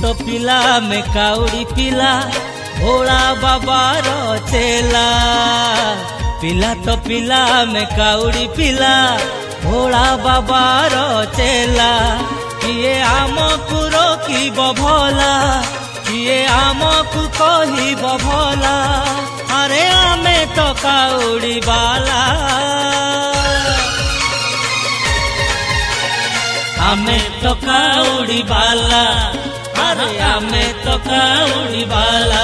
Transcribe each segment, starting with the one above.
तो पिला में काउड़ी पिला भोला बाबा रो चेला। पिला तो पिला में काउड़ी पिला भोला बाबा रो चेला। किए आमकु रोकिब भला किए आमकु कहिब भला। अरे आमे तो काउड़ी बाला आमे तो काउड़ी बाला। अरे आमे तो काउड़ी बाला।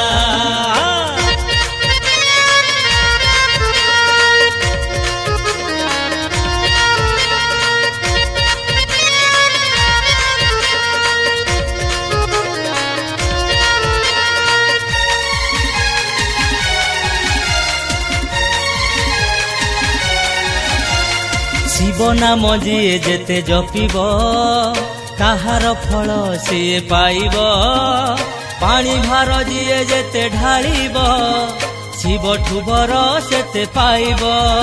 शिव नाम जिए जेते जपिब ताहार फल सिए पाइब। पानी भार जिए जेते ढालिब शिव ठुबर सेते पाइब।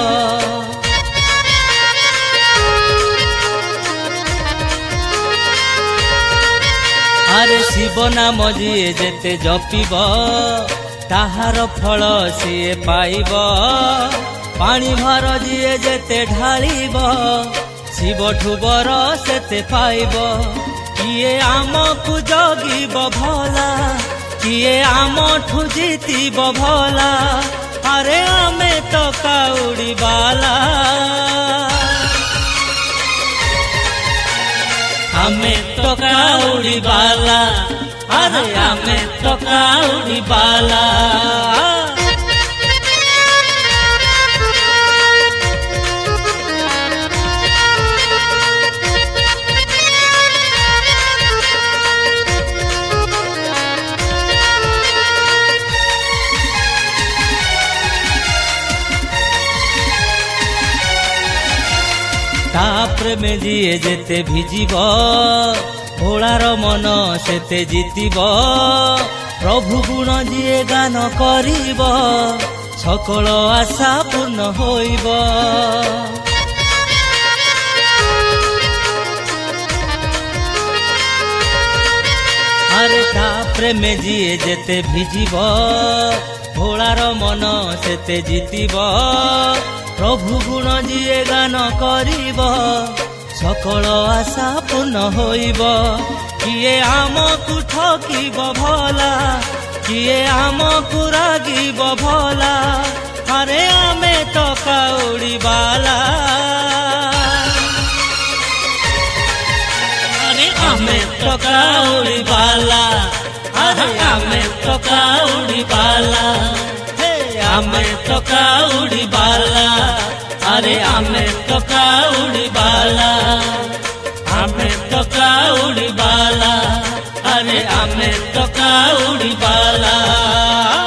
अरे शिव नाम जिए जेते जपिब ताहार फल सिए पाइब। पानी भार जिए जेते ढालिब शिव ठुबर सेते पाइब। किए आमकु जगिब भला किए आमठु जीतिब भला। अरे आमे तो काउड़ी बाला आमे तो काउड़ी बाला। अरे आमे तो काउड़ी बाला। प्रेम जिए जेते भिजिब भोलार मन सेते जीतिब। प्रभु गुण जिए गान करिब सकल आशा पूर्ण होइब। अरे ता प्रेम जिए जेते भिजिब भोलार मन सेते जीतिब। प्रभु गुण जिए गान करिब सकल आशा पूर्ण होइब। किए आमकु ठकिब भला किए आमकु रागिब भला। अरे आमे तो काउड़ी बाला अरे आमे तो काउड़ी बाला। अरे आमे तो काउड़ी बाला आमे तो काउड़ी बाला। अरे आमे तो काउड़ी बाला आमे तो काउड़ी बाला। अरे आमे तो काउड़ी बाला।